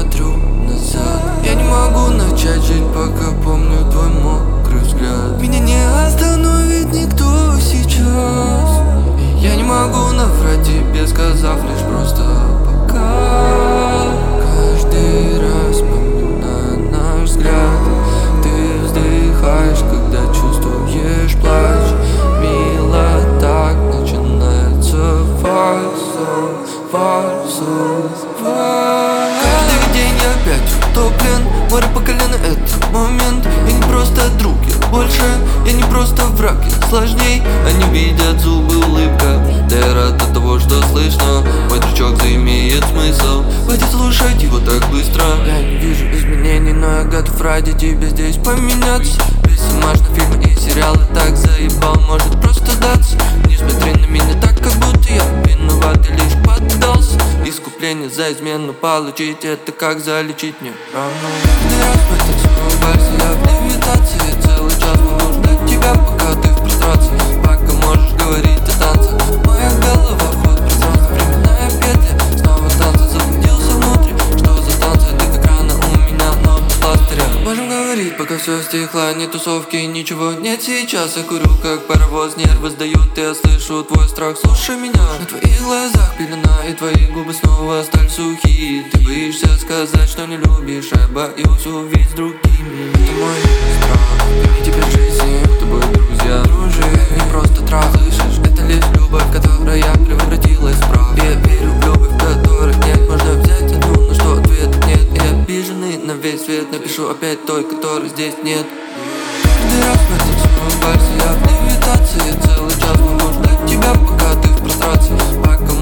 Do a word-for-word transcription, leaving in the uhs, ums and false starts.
смотрю назад. Я не могу начать жить, пока помню твой мокрый взгляд. Меня не остановит никто сейчас. И я не могу наврать тебе, сказав лишь просто пока. Каждый раз вспоминая наш взгляд, ты вздыхаешь, когда чувствуешь плач. Мило так начинается фарсо, фарсо, фарсо. Каждый день я опять утоплен, море по колено, это момент. Я не просто друг, я больше, я не просто враг, я сложней. Они видят зубы, улыбка, да я рад от того, что слышно. Мой трючок заимеет смысл, хватит слушать его так быстро. Я не вижу изменений, но я готов ради тебя здесь поменяться. Весь бумажный фильм и сериалы так заебал, может просто сдаться. Не смотри на меня так, как будто я виноват и лишь поддался. Искупление за измену получить, это как залечить мне рану. Каждый раз в этом вальсе я в левитации. Целый час могу ждать тебя, пока ты в прострации. Пока можешь говорить о танцах, моя голова вход в пространство. Временная петля, снова танцы, заблудился внутри. Что за танцы, ты как рана у меня, но без пластыря. Можем говорить, пока все стихло, ни тусовки, ничего нет сейчас. Я курю, как паровоз, нервы сдают, я слышу твой страх. Слушай меня, на твоих глазах пелена, и твои губы снова стали сухие. Ты боишься сказать, что не любишь, я боюсь увидеть с другими. Это мой страх, и теперь в жизни с тобой друзья. Дружи, не просто трах, слышишь, это лишь любовь, которая превратилась в прах. Я верю в любовь, которой нет, можно взять одну, но что ответа нет. И обиженный на весь свет напишу опять той, которой здесь нет. Каждый раз в этом своем вальсе я в левитации. Целый час могу ждать тебя, пока ты в прострации. Пока